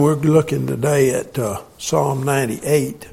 We're looking today at Psalm 98.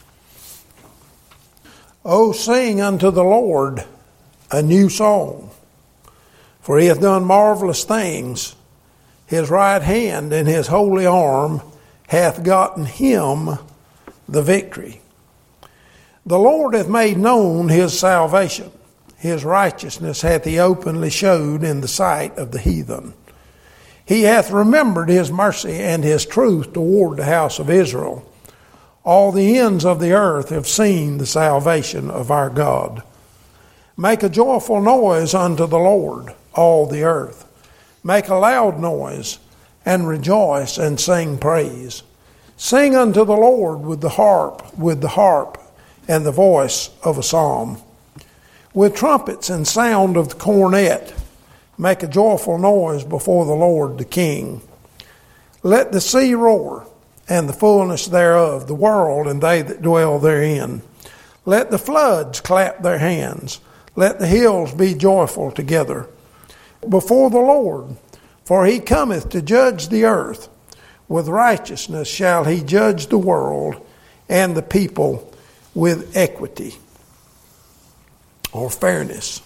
Oh, sing unto the Lord a new song, for he hath done marvelous things. His right hand and his holy arm hath gotten him the victory. The Lord hath made known his salvation. His righteousness hath he openly showed in the sight of the heathen. He hath remembered his mercy and his truth toward the house of Israel. All the ends of the earth have seen the salvation of our God. Make a joyful noise unto the Lord, all the earth. Make a loud noise, and rejoice, and sing praise. Sing unto the Lord with the harp, and the voice of a psalm. With trumpets and sound of the cornet, make a joyful noise before the Lord the King. Let the sea roar, and the fullness thereof, the world and they that dwell therein. Let the floods clap their hands. Let the hills be joyful together before the Lord, for he cometh to judge the earth. With righteousness shall he judge the world, and the people with equity or fairness.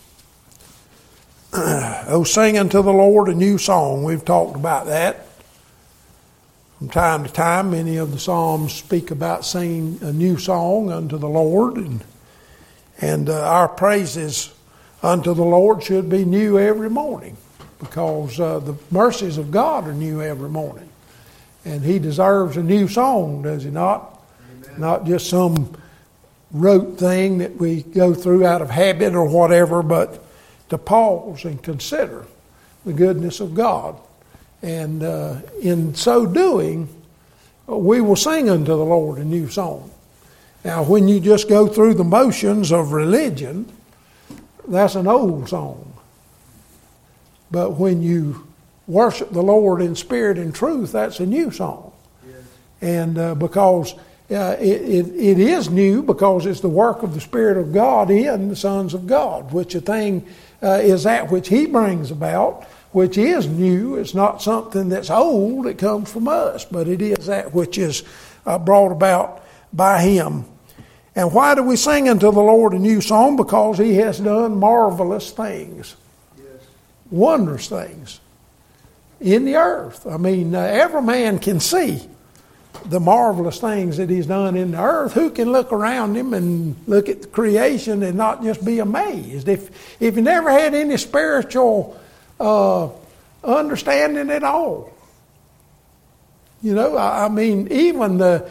Oh, sing unto the Lord a new song. We've talked about that. From time to time, many of the Psalms speak about singing a new song unto the Lord. And our praises unto the Lord should be new every morning, because the mercies of God are new every morning. And he deserves a new song, does he not? Amen. Not just some rote thing that we go through out of habit or whatever, but to pause and consider the goodness of God. And in so doing, we will sing unto the Lord a new song. Now, when you just go through the motions of religion, that's an old song. But when you worship the Lord in spirit and truth, that's a new song. Yes. And because it is new, because it's the work of the Spirit of God in the sons of God, which a thing is that which he brings about, which is new. It's not something that's old, it comes from us, but it is that which is brought about by him. And why do we sing unto the Lord a new song? Because he has done marvelous things. Yes. Wondrous things in the earth. I mean, every man can see the marvelous things that he's done in the earth. Who can look around him and look at the creation and not just be amazed? If you never had any spiritual understanding at all, you know, I mean, even the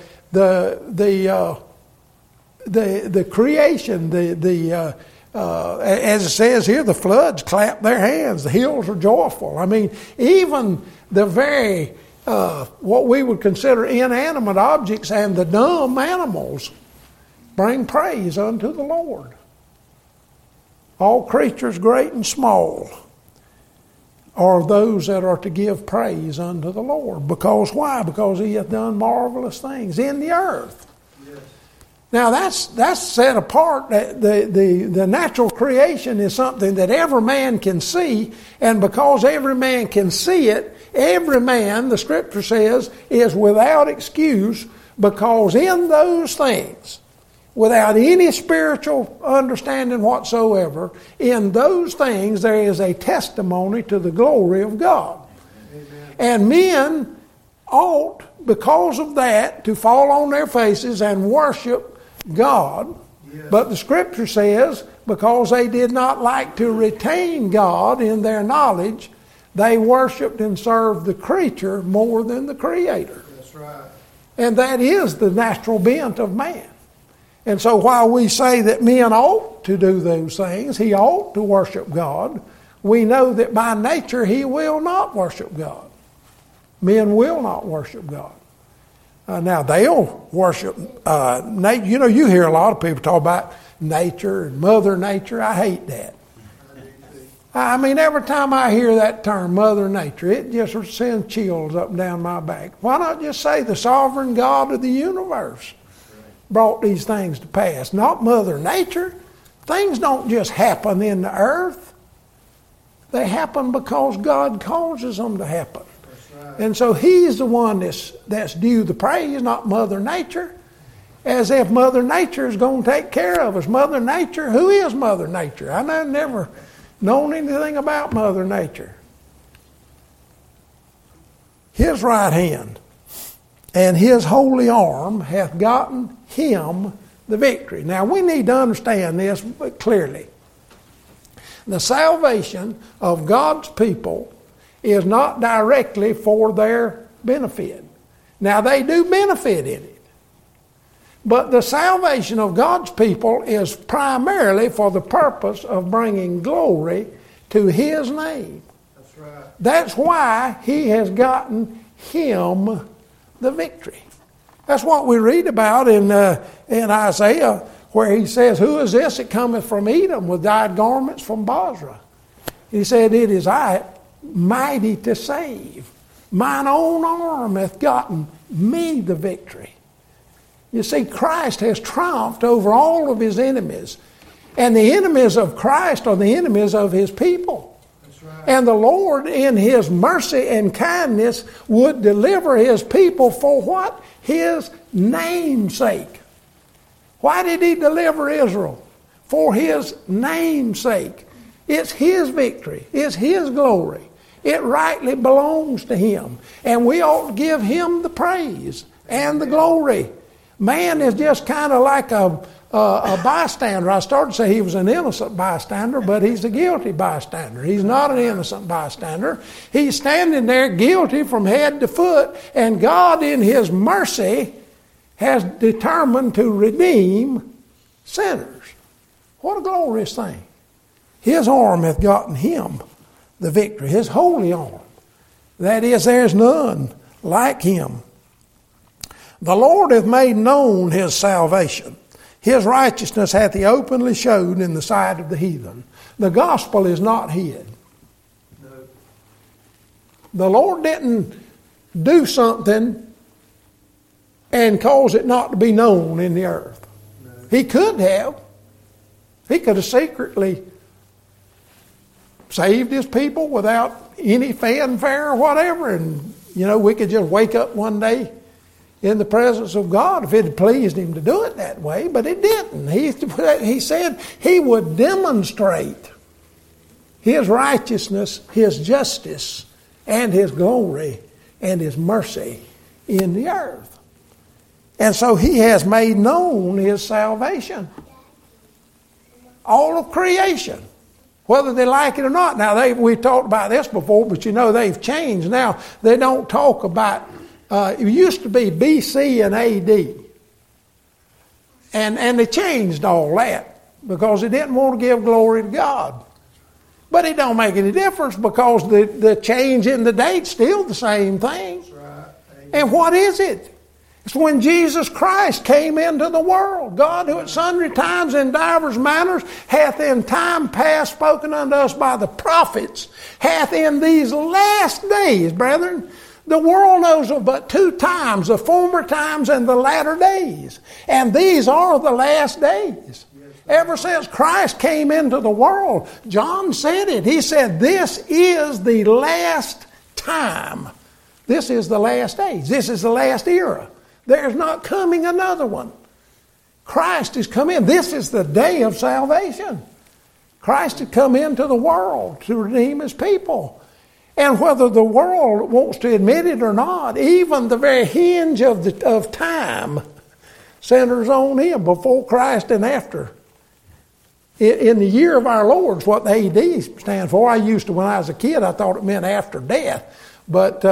creation, as it says here, the floods clap their hands, the hills are joyful. I mean, even the very what we would consider inanimate objects and the dumb animals bring praise unto the Lord. All creatures, great and small, are those that are to give praise unto the Lord. Because why? Because he hath done marvelous things in the earth. Yes. Now that's set apart. The natural creation is something that every man can see, and because every man can see it, every man, the Scripture says, is without excuse, because in those things, without any spiritual understanding whatsoever, in those things there is a testimony to the glory of God. Amen. And men ought, because of that, to fall on their faces and worship God. Yes. But the Scripture says, because they did not like to retain God in their knowledge, they worshipped and served the creature more than the Creator. That's right. And that is the natural bent of man. And so while we say that men ought to do those things, he ought to worship God, we know that by nature he will not worship God. Men will not worship God. Now they'll worship nature. You know, you hear a lot of people talk about nature and Mother Nature. I hate that. I mean, every time I hear that term, Mother Nature, it just sends chills up and down my back. Why not just say the sovereign God of the universe brought these things to pass, not Mother Nature? Things don't just happen in the earth. They happen because God causes them to happen. And so he's the one that's due the praise, not Mother Nature. As if Mother Nature is going to take care of us. Mother Nature, who is Mother Nature? I've never known anything about Mother Nature. His right hand and his holy arm hath gotten him the victory. Now we need to understand this clearly. The salvation of God's people is not directly for their benefit. Now they do benefit in it. But the salvation of God's people is primarily for the purpose of bringing glory to His name. That's right. That's why He has gotten him the victory. That's what we read about in Isaiah, where he says, "Who is this that cometh from Edom with dyed garments from Bozrah?" He said, "It is I, mighty to save. Mine own arm hath gotten me the victory." You see, Christ has triumphed over all of his enemies. And the enemies of Christ are the enemies of his people. That's right. And the Lord, in his mercy and kindness, would deliver his people for what? His name's sake. Why did he deliver Israel? For his name's sake. It's his victory. It's his glory. It rightly belongs to him. And we ought to give him the praise and the glory. Man is just kind of like a bystander. I started to say he was an innocent bystander, but he's a guilty bystander. He's not an innocent bystander. He's standing there guilty from head to foot, and God in his mercy has determined to redeem sinners. What a glorious thing. His arm hath gotten him the victory, his holy arm. That is, there's none like him. The Lord hath made known his salvation. His righteousness hath he openly showed in the sight of the heathen. The gospel is not hid. No. The Lord didn't do something and cause it not to be known in the earth. No. He could have. He could have secretly saved his people without any fanfare or whatever. And, we could just wake up one day in the presence of God if it had pleased him to do it that way, but it didn't. He said he would demonstrate his righteousness, his justice, and his glory and his mercy in the earth. And so he has made known his salvation. All of creation, whether they like it or not. Now, we talked about this before, but they've changed. Now, they don't talk about it used to be BC and AD. And they changed all that because they didn't want to give glory to God. But it don't make any difference because the change in the date's still the same thing. That's right. And what is it? It's when Jesus Christ came into the world. God, who at sundry times in divers manners hath in time past spoken unto us by the prophets, hath in these last days, brethren, the world knows of but two times, the former times and the latter days. And these are the last days. Ever since Christ came into the world, John said it. He said, this is the last time. This is the last age. This is the last era. There's not coming another one. Christ has come in. This is the day of salvation. Christ had come into the world to redeem his people. And whether the world wants to admit it or not, even the very hinge of time centers on him, before Christ and after. In the year of our Lord is what the AD stands for. I used to, when I was a kid, I thought it meant after death. But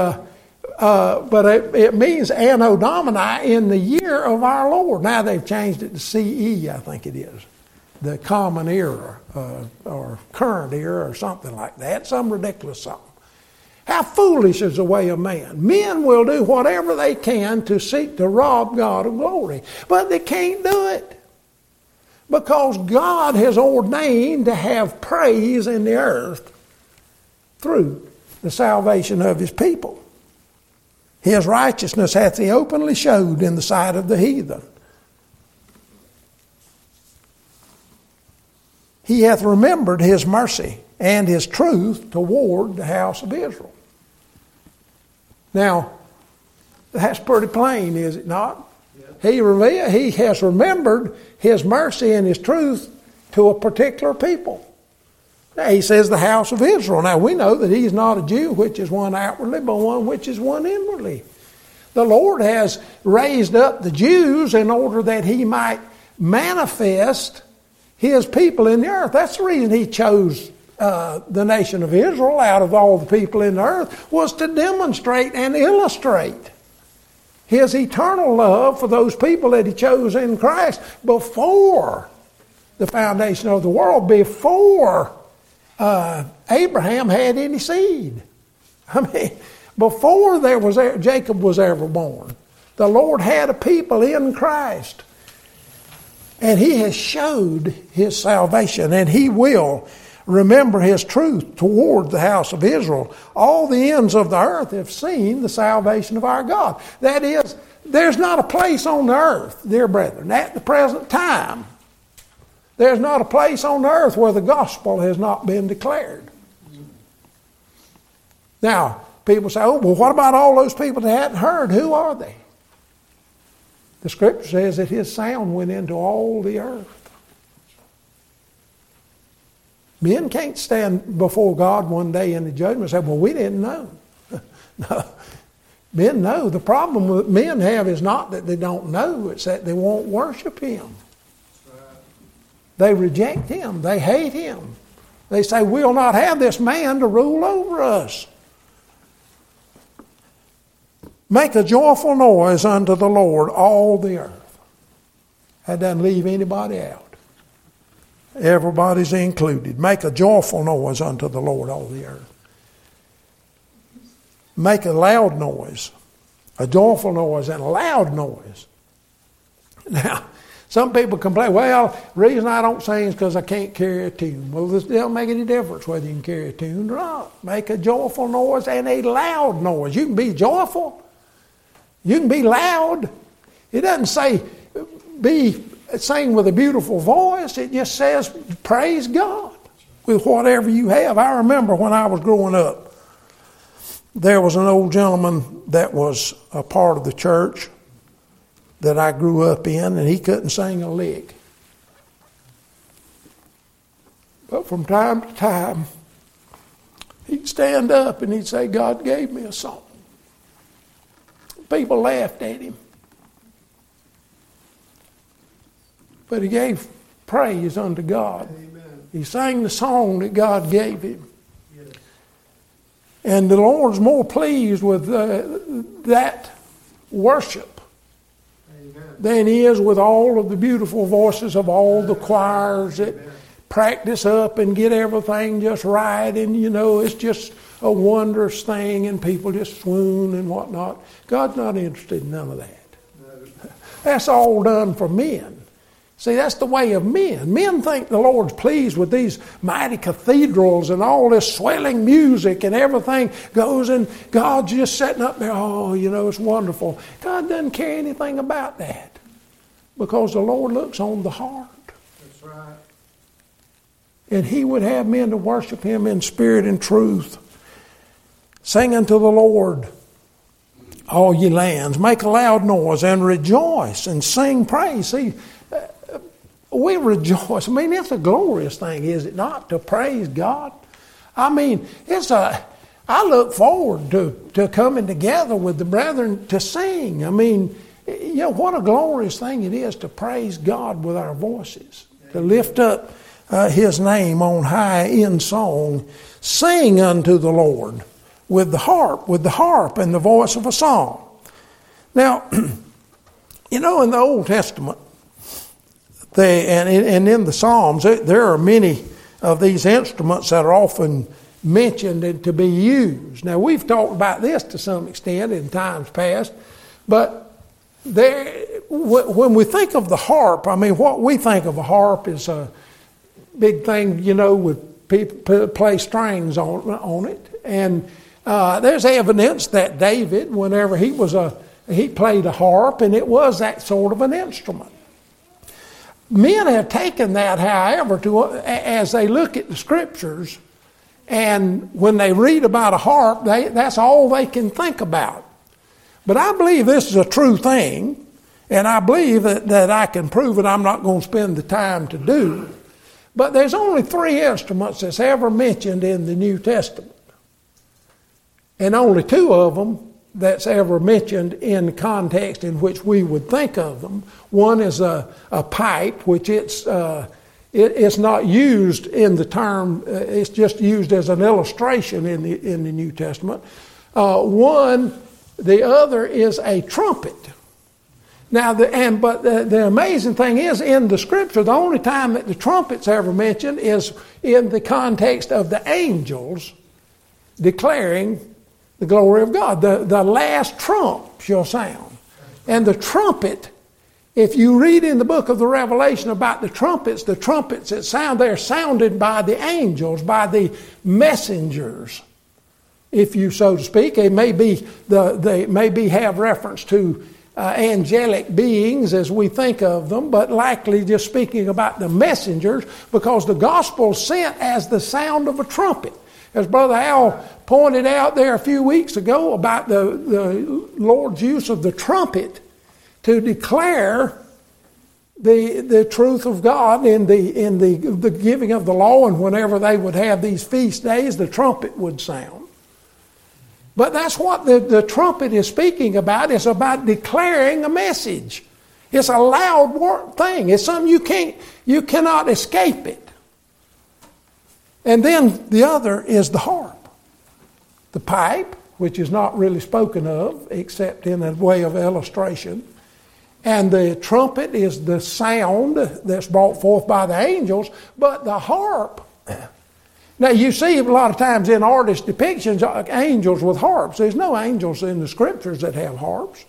it means Anno Domini, in the year of our Lord. Now they've changed it to CE, I think it is. The common era or current era or something like that. Some ridiculous something. How foolish is the way of man. Men will do whatever they can to seek to rob God of glory. But they can't do it. Because God has ordained to have praise in the earth through the salvation of his people. His righteousness hath he openly showed in the sight of the heathen. He hath remembered his mercy and his truth toward the house of Israel. Now, that's pretty plain, is it not? He has remembered His mercy and His truth to a particular people. Now, He says the house of Israel. Now, we know that He's not a Jew, which is one outwardly, but one which is one inwardly. The Lord has raised up the Jews in order that He might manifest His people in the earth. That's the reason He chose the nation of Israel out of all the people in the earth, was to demonstrate and illustrate His eternal love for those people that He chose in Christ before the foundation of the world, before Abraham had any seed. I mean, before Jacob was ever born, the Lord had a people in Christ. And He has showed His salvation, and He will remember His truth toward the house of Israel. All the ends of the earth have seen the salvation of our God. That is, there's not a place on the earth, dear brethren, at the present time, there's not a place on the earth where the gospel has not been declared. Now, people say, oh, well, what about all those people that hadn't heard? Who are they? The Scripture says that His sound went into all the earth. Men can't stand before God one day in the judgment and say, well, we didn't know. No. Men know. The problem that men have is not that they don't know, it's that they won't worship Him. They reject Him. They hate Him. They say, we'll not have this man to rule over us. Make a joyful noise unto the Lord, all the earth. That doesn't leave anybody out. Everybody's included. Make a joyful noise unto the Lord, all the earth. Make a loud noise, a joyful noise and a loud noise. Now, some people complain, well, the reason I don't sing is because I can't carry a tune. Well, this doesn't make any difference whether you can carry a tune or not. Make a joyful noise and a loud noise. You can be joyful. You can be loud. It doesn't say sing with a beautiful voice. It just says praise God with whatever you have. I remember when I was growing up, there was an old gentleman that was a part of the church that I grew up in, and he couldn't sing a lick. But from time to time, he'd stand up and he'd say, God gave me a song. People laughed at him. But he gave praise unto God. Amen. He sang the song that God gave him. Yes. And the Lord's more pleased with that worship than He is with all of the beautiful voices of all the choirs that practice up and get everything just right. And, it's just a wondrous thing and people just swoon and whatnot. God's not interested in none of that. No. That's all done for men. See, that's the way of men. Men think the Lord's pleased with these mighty cathedrals and all this swelling music and everything goes and God's just sitting up there, it's wonderful. God doesn't care anything about that because the Lord looks on the heart. That's right. And He would have men to worship Him in spirit and truth. Sing unto the Lord, all ye lands. Make a loud noise and rejoice and sing praise. See, we rejoice. I mean, it's a glorious thing, is it not, to praise God? I mean, I look forward to coming together with the brethren to sing. I mean, what a glorious thing it is to praise God with our voices, to lift up His name on high in song. Sing unto the Lord with the harp and the voice of a song. Now, in the Old Testament, and in the Psalms, there are many of these instruments that are often mentioned and to be used. Now, we've talked about this to some extent in times past, but when we think of the harp, I mean, what we think of a harp is a big thing, with people play strings on it. And there's evidence that David, whenever he played a harp, and it was that sort of an instrument. Men have taken that, however, as they look at the Scriptures And when they read about a harp, that's all they can think about. But I believe this is a true thing, and I believe that I can prove it. I'm not going to spend the time to do. But there's only 3 instruments that's ever mentioned in the New Testament. And only 2 of them that's ever mentioned in the context in which we would think of them. One is a pipe, which it's not used in the term, it's just used as an illustration in the New Testament. The other is a trumpet. Now, the amazing thing is, in the Scripture, the only time that the trumpet's ever mentioned is in the context of the angels declaring the glory of God. The last trump shall sound. And the trumpet, if you read in the book of the Revelation about the trumpets that sound, they're sounded by the angels, by the messengers, if you so to speak. They maybe have reference to angelic beings as we think of them, but likely just speaking about the messengers, because the gospel is sent as the sound of a trumpet. As Brother Al pointed out there a few weeks ago about the Lord's use of the trumpet to declare the truth of God in the giving of the law, and whenever they would have these feast days, the trumpet would sound. But that's what the trumpet is speaking about. It's about declaring a message. It's a loud thing. It's something you cannot escape it. And then the other is the harp. The pipe, which is not really spoken of except in a way of illustration. And the trumpet is the sound that's brought forth by the angels. But the harp, now you see a lot of times in artist depictions, angels with harps. There's no angels in the Scriptures that have harps.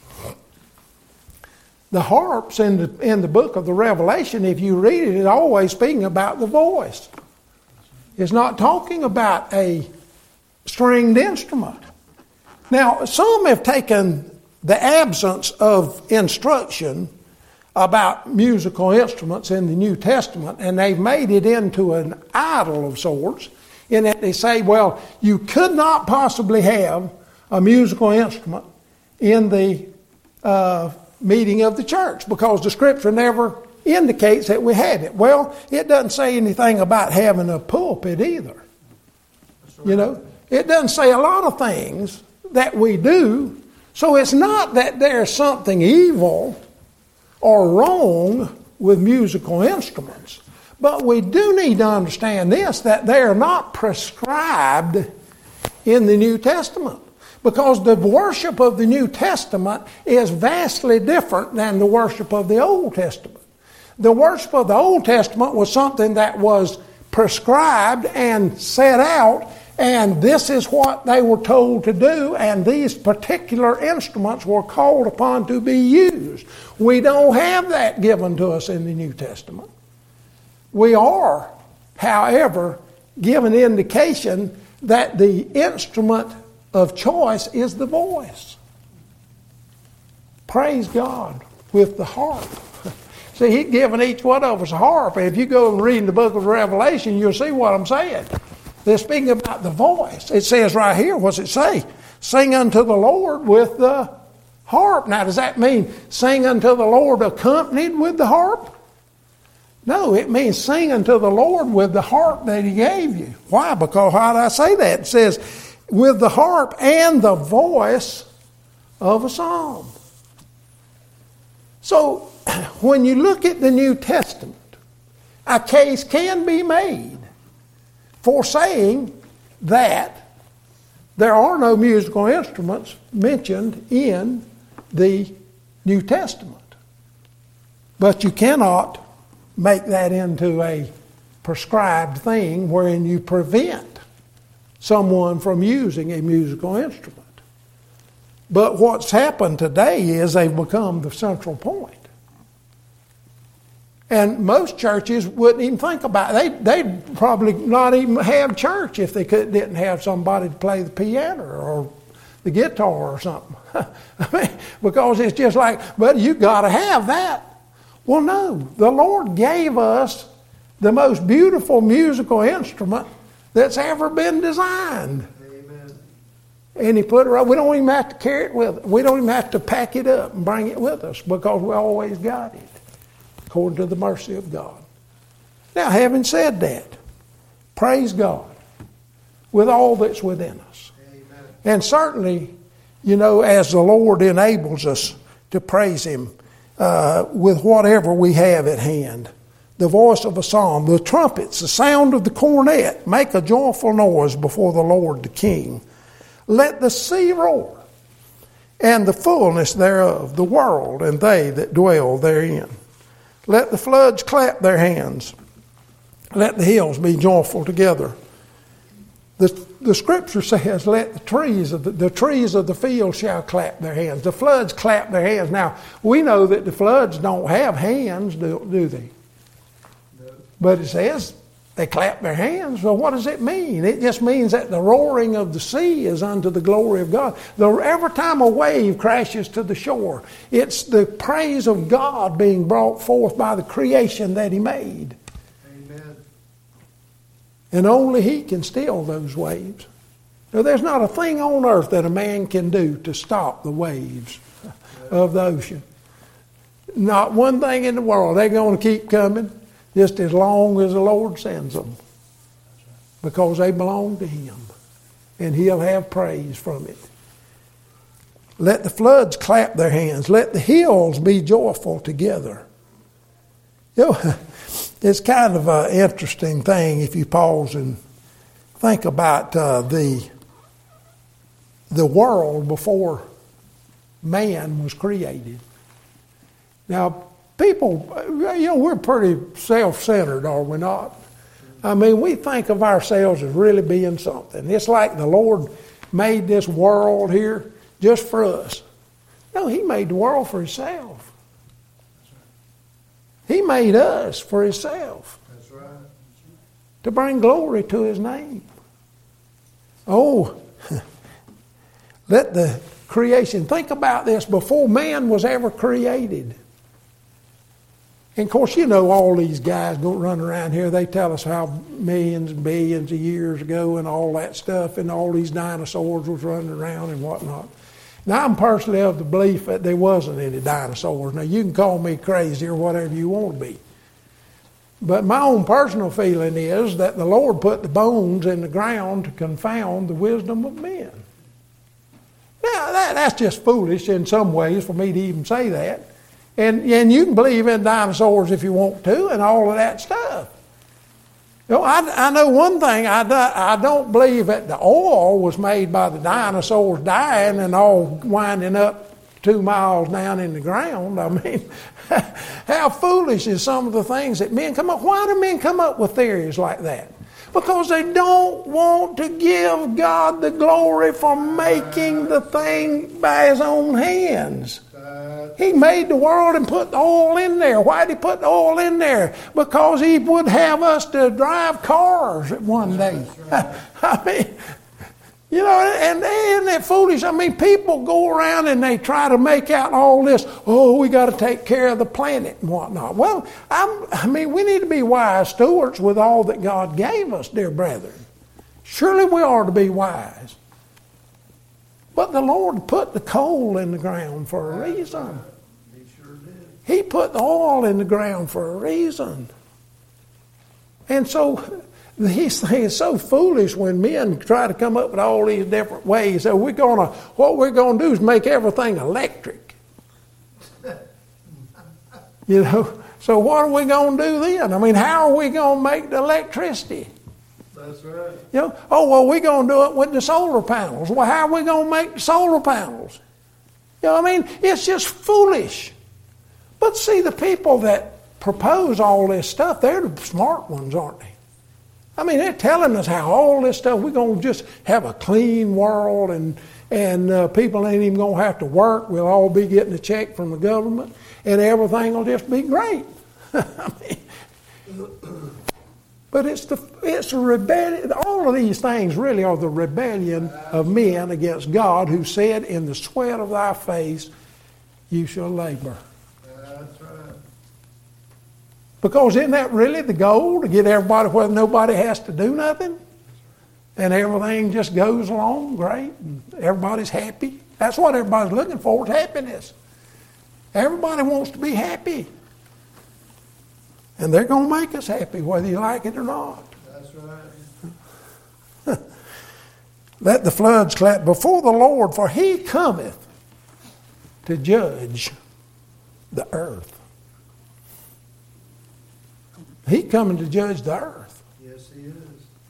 The harps in the book of the Revelation, if you read it, it's always speaking about the voice. It's not talking about a stringed instrument. Now, some have taken the absence of instruction about musical instruments in the New Testament, and they've made it into an idol of sorts, in that they say, well, you could not possibly have a musical instrument in the meeting of the church because the Scripture never indicates that we have it. Well, it doesn't say anything about having a pulpit either. You know, it doesn't say a lot of things that we do. So it's not that there's something evil or wrong with musical instruments. But we do need to understand this, that they are not prescribed in the New Testament. Because the worship of the New Testament is vastly different than the worship of the Old Testament. The worship of the Old Testament was something that was prescribed and set out, and this is what they were told to do, and these particular instruments were called upon to be used. We don't have that given to us in the New Testament. We are, however, given indication that the instrument of choice is the voice. Praise God with the harp. See, He's given each one of us a harp. If you go and read the book of Revelation, you'll see what I'm saying. They're speaking about the voice. It says right here, what's it say? Sing unto the Lord with the harp. Now, does that mean sing unto the Lord accompanied with the harp? No, it means sing unto the Lord with the harp that He gave you. Why? Because how did I say that? It says, with the harp and the voice of a psalm. So, when you look at the New Testament, a case can be made for saying that there are no musical instruments mentioned in the New Testament. But you cannot make that into a prescribed thing wherein you prevent someone from using a musical instrument. But what's happened today is they've become the central point. And most churches wouldn't even think about it. They'd probably not even have church if they didn't have somebody to play the piano or the guitar or something. I mean, because it's just like, but you got to have that. Well, no. The Lord gave us the most beautiful musical instrument that's ever been designed. Amen. And He put it right. We don't even have to carry it with us. We don't even have to pack it up and bring it with us because we always got it, according to the mercy of God. Now, having said that, praise God with all that's within us. Amen. And certainly, as the Lord enables us to praise Him with whatever we have at hand. The voice of a psalm, the trumpets, the sound of the cornet, make a joyful noise before the Lord the King. Let the sea roar, and the fullness thereof, the world and they that dwell therein. Let the floods clap their hands. Let the hills be joyful together. The Scripture says, "Let the trees of the field shall clap their hands." The floods clap their hands. Now we know that the floods don't have hands, do they? No. But it says they clap their hands. Well, what does it mean? It just means that the roaring of the sea is unto the glory of God. Every time a wave crashes to the shore, it's the praise of God being brought forth by the creation that He made. Amen. And only He can still those waves. Now, there's not a thing on earth that a man can do to stop the waves of the ocean. Not one thing in the world. They're going to keep coming just as long as the Lord sends them. Because they belong to Him. And He'll have praise from it. Let the floods clap their hands. Let the hills be joyful together. It's kind of an interesting thing if you pause and think about the world before man was created. Now, people, we're pretty self-centered, are we not? I mean, we think of ourselves as really being something. It's like the Lord made this world here just for us. No, He made the world for Himself. He made us for Himself. That's right. To bring glory to His name. Oh, let the creation, think about this, before man was ever created. And of course, all these guys go run around here, they tell us how millions and billions of years ago and all that stuff, and all these dinosaurs was running around and whatnot. Now, I'm personally of the belief that there wasn't any dinosaurs. Now, you can call me crazy or whatever you want to be. But my own personal feeling is that the Lord put the bones in the ground to confound the wisdom of men. Now, that's just foolish in some ways for me to even say that. And you can believe in dinosaurs if you want to and all of that stuff. I know one thing. I don't believe that the oil was made by the dinosaurs dying and all winding up 2 miles down in the ground. I mean, how foolish is some of the things that men come up. Why do men come up with theories like that? Because they don't want to give God the glory for making the thing by His own hands. He made the world and put the oil in there. Why did He put the oil in there? Because He would have us to drive cars one day. I mean, and isn't that foolish? I mean, people go around and they try to make out all this, we got to take care of the planet and whatnot. Well, we need to be wise stewards with all that God gave us, dear brethren. Surely we are to be wise. But the Lord put the coal in the ground for a reason. He sure did. He put the oil in the ground for a reason. And so these things are so foolish when men try to come up with all these different ways. So what we're going to do is make everything electric. So what are we going to do then? I mean, how are we going to make the electricity? That's right. We're going to do it with the solar panels. Well, how are we going to make the solar panels? It's just foolish. But see, the people that propose all this stuff, they're the smart ones, aren't they? I mean, they're telling us how all this stuff, we're going to just have a clean world and people ain't even going to have to work. We'll all be getting a check from the government and everything will just be great. But it's the rebellion. All of these things really are the rebellion of men against God, who said, "In the sweat of thy face you shall labor." That's right. Because isn't that really the goal, to get everybody where nobody has to do nothing? and everything just goes along great, and everybody's happy. That's what everybody's looking for, is happiness. Everybody wants to be happy. And they're going to make us happy, whether you like it or not. That's right. Let the floods clap before the Lord, for he cometh to judge the earth. He coming to judge the earth. Yes, he is.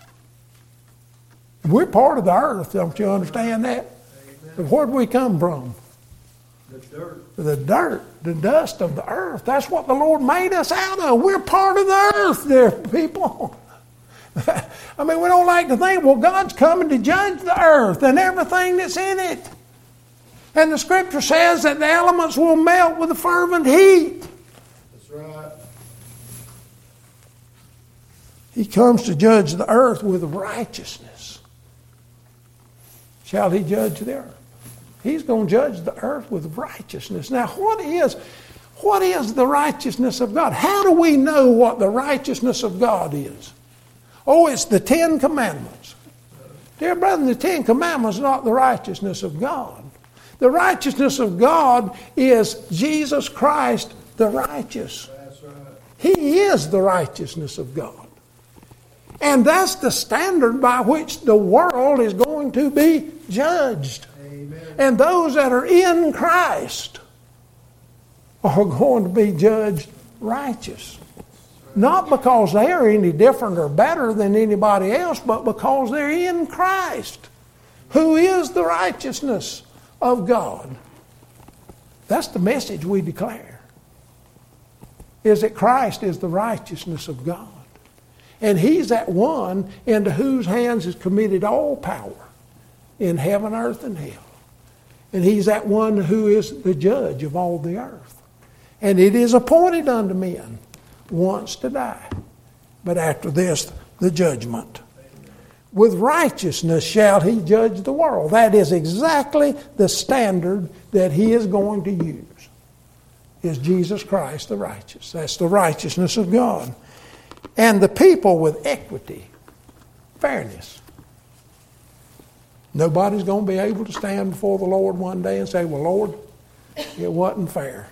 We're part of the earth, don't you understand that? Amen. Where do we come from? The dirt. The dirt, the dust of the earth. That's what the Lord made us out of. We're part of the earth, dear people. I mean, we don't like to think, well, God's coming to judge the earth and everything that's in it. And the Scripture says that the elements will melt with a fervent heat. That's right. He comes to judge the earth with righteousness. Shall he judge the earth? He's going to judge the earth with righteousness. Now, what is the righteousness of God? How do we know what the righteousness of God is? Oh, it's the 10 Commandments. Dear brethren, the 10 Commandments are not the righteousness of God. The righteousness of God is Jesus Christ the righteous. That's right. He is the righteousness of God. And that's the standard by which the world is going to be judged. Amen. And those that are in Christ are going to be judged righteous. Not because they are any different or better than anybody else, but because they're in Christ, who is the righteousness of God. That's the message we declare, is that Christ is the righteousness of God. And he's that one into whose hands is committed all power in heaven, earth, and hell. And he's that one who is the judge of all the earth. And it is appointed unto men once to die, but after this, the judgment. With righteousness shall he judge the world. That is exactly the standard that he is going to use, is Jesus Christ the righteous. That's the righteousness of God. And the people with equity, fairness. Nobody's going to be able to stand before the Lord one day and say, well, Lord, it wasn't fair.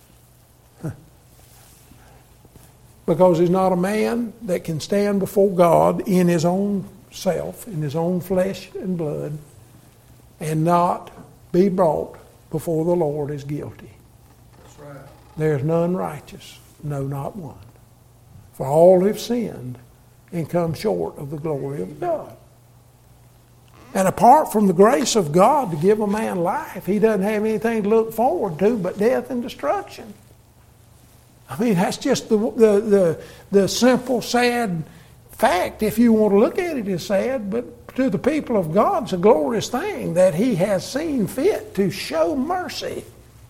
Because there's not a man that can stand before God in his own self, in his own flesh and blood, and not be brought before the Lord as guilty. That's right. There's none righteous, no, not one. For all have sinned and come short of the glory of God. And apart from the grace of God to give a man life, he doesn't have anything to look forward to but death and destruction. I mean, that's just the simple, sad fact. If you want to look at it as sad, but to the people of God, it's a glorious thing that he has seen fit to show mercy.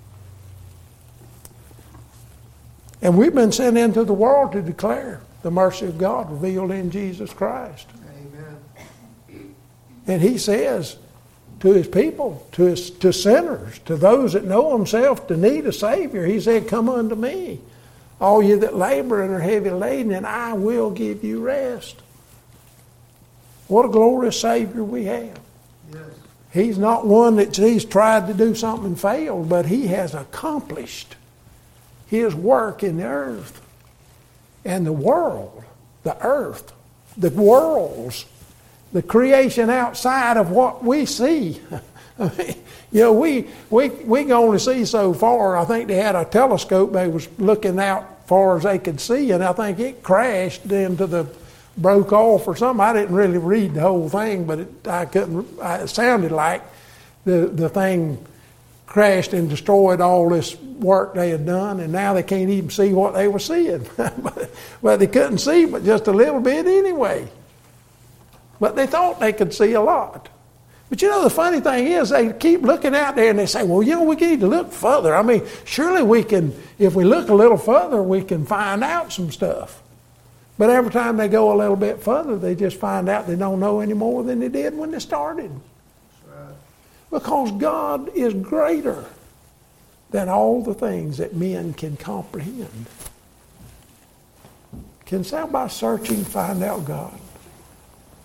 And we've been sent into the world to declare the mercy of God revealed in Jesus Christ. Amen. And he says to his people, to sinners, to those that know themselves to need a Savior, he said, come unto me, all you that labor and are heavy laden, and I will give you rest. What a glorious Savior we have. Yes. He's not one that he's tried to do something and failed, but he has accomplished his work in the earth. And the world, the earth, the worlds, the creation outside of what we see. I mean, you know, we can only see so far. I think they had a telescope they was looking out far as they could see, and I think it crashed broke off or something. I didn't really read the whole thing, but it sounded like the thing crashed and destroyed all this work they had done, and now they can't even see what they were seeing. But they couldn't see but just a little bit anyway. But they thought they could see a lot. But you know, the funny thing is, they keep looking out there and they say, well, you know, we need to look further. I mean, surely we can, if we look a little further, we can find out some stuff. But every time they go a little bit further, they just find out they don't know any more than they did when they started. That's right. Because God is greater than all the things that men can comprehend. Can somebody searching find out God?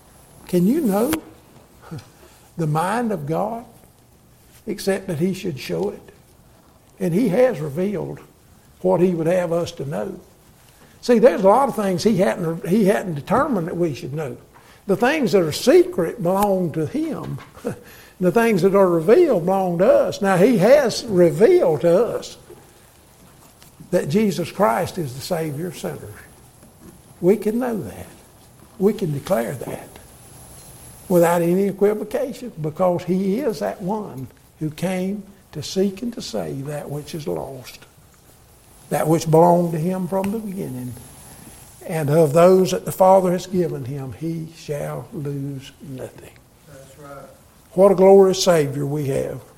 Can you know the mind of God except that he should show it? And he has revealed what he would have us to know. See, there's a lot of things he hadn't determined that we should know. The things that are secret belong to him. The things that are revealed belong to us. Now, he has revealed to us that Jesus Christ is the Savior of sinners. We can know that. We can declare that without any equivocation, because he is that one who came to seek and to save that which is lost, that which belonged to him from the beginning. And of those that the Father has given him, he shall lose nothing. That's right. What a glorious Savior we have.